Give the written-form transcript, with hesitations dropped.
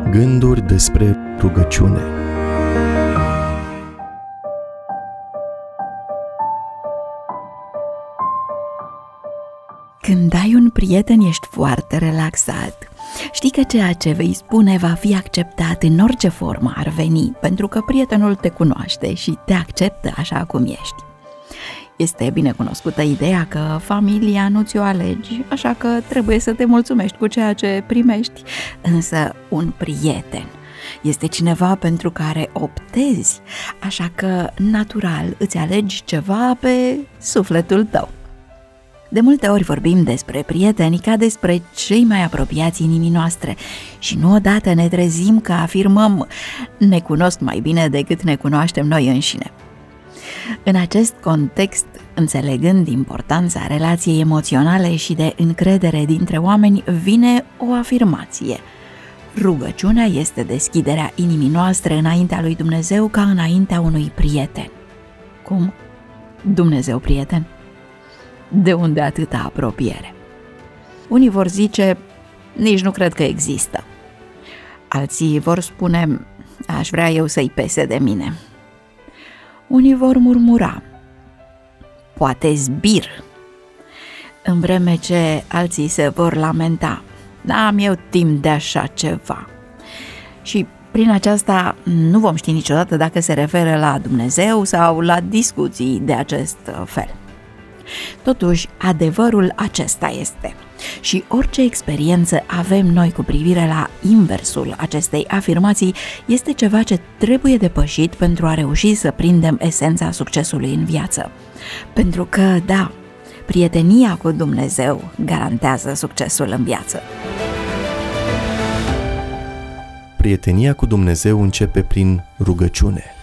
Gânduri despre rugăciune. Când ai un prieten, ești foarte relaxat. Știi că ceea ce vei spune va fi acceptat în orice formă ar veni, pentru că prietenul te cunoaște și te acceptă așa cum ești. Este bine cunoscută ideea că familia nu ți-o alegi, așa că trebuie să te mulțumești cu ceea ce primești. Însă un prieten este cineva pentru care optezi, așa că natural îți alegi ceva pe sufletul tău. De multe ori vorbim despre prieteni ca despre cei mai apropiați inimii noastre și nu odată ne trezim că afirmăm: ne cunosc mai bine decât ne cunoaștem noi înșine. În acest context, înțelegând importanța relației emoționale și de încredere dintre oameni, vine o afirmație: rugăciunea este deschiderea inimii noastre înaintea lui Dumnezeu ca înaintea unui prieten. Cum? Dumnezeu prieten? De unde atâta apropiere? Unii vor zice: nici nu cred că există. Alții vor spune: aș vrea eu să-i pese de mine. Unii vor murmura: poate zbir. În vreme ce alții se vor lamenta: n-am eu timp de așa ceva. Și prin aceasta nu vom ști niciodată dacă se referă la Dumnezeu sau la discuții de acest fel. Totuși, adevărul acesta este. Și orice experiență avem noi cu privire la inversul acestei afirmații este ceva ce trebuie depășit pentru a reuși să prindem esența succesului în viață. Pentru că, da, prietenia cu Dumnezeu garantează succesul în viață. Prietenia cu Dumnezeu începe prin rugăciune.